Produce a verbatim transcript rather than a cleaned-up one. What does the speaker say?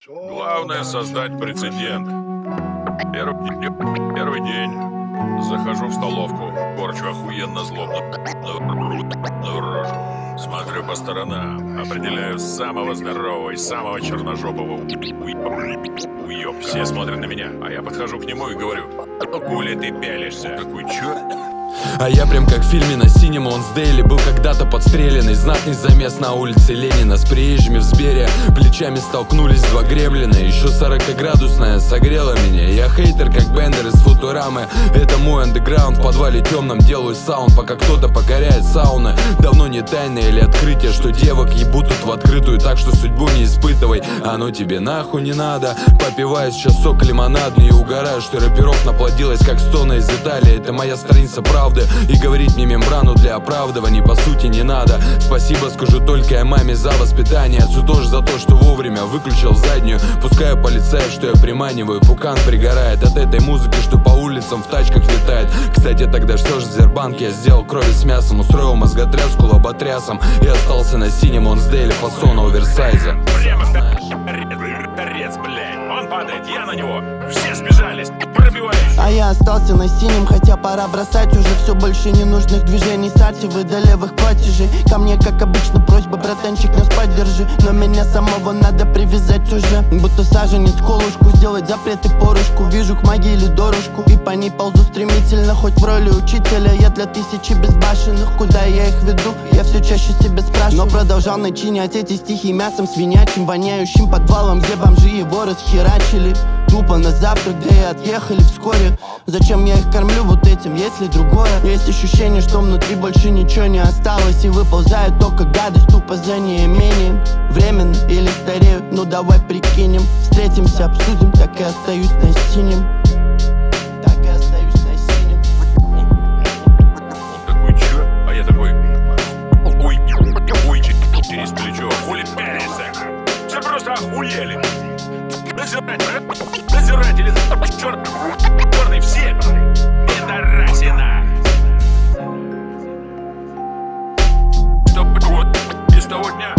Главное — создать прецедент. Первый, первый день. Захожу в столовку, корчу охуенно злобную рожу. Смотрю по сторонам, определяю самого здорового и самого черножопого уёб. Все смотрят на меня, а я подхожу к нему и говорю: «Хули ты пялишься? Какой чёрт?» А я прям как в фильме на синем Лонсдейле был когда-то подстреленный. Знатный замес на улице Ленина. С приезжими в Сбере плечами столкнулись два гремлина. Еще сорокаградусная согрела меня. Я хейтер, как Бендер из Футурамы. Это мой андеграунд, в подвале темном делаю саунд, пока кто-то покоряет сауны. Давно не тайна или открытие, что девок ебут тут в открытую, так что судьбу не испытывай. Оно тебе нахуй не надо. Попиваю сейчас сок лимонадный и угораю, что рэперов наплодилось как стона из Италии. Это моя страница правды. И говорить мне мембрану для оправдываний по сути не надо. Спасибо скажу только я маме за воспитание, отцу тоже за то, что вовремя выключил заднюю. Пускаю полицаев, что я приманиваю, пукан пригорает от этой музыки, что по улицам в тачках витает. Кстати, тогда что ж в Сбербанке я сделал крови с мясом, устроил мозготряску лоботрясом и остался на синем Лонсдейле фасона оверсайза. Прямо торец, блядь. Он падает, я на него. Все сбежались, пробиваюсь. А я остался на синем, хотя пора бросать уже все больше ненужных движений. Сартивы до левых платежей. Ко мне, как обычно, просьба: братанчик, нас поддержи. Но меня самого надо привязать уже. Будто саженец колушку, сделать запреты порушку. Вижу к могиле дорожку и по ней ползу стремительно. Хоть в роли учителя я для тысячи безбашенных. Куда я их веду, я все чаще себя спрашиваю. Но продолжал начинять эти стихи мясом свинячим, воняющим подвалом, где бомжи его расхерачили. Тупо на завтрак, да и отъехали вскоре. Зачем я их кормлю вот этим, если другое? Есть ощущение, что внутри больше ничего не осталось, и выползает только гадость тупо за неимением. Временно или старею, ну давай прикинем. Встретимся, обсудим, так и остаюсь на синем. Так и остаюсь на синем. Он такой: чё? А я такой: ой, ой, через плечо. Хули пялится? Все просто охуели. Назиратели, черт, черный, все пидорасина. И с того дня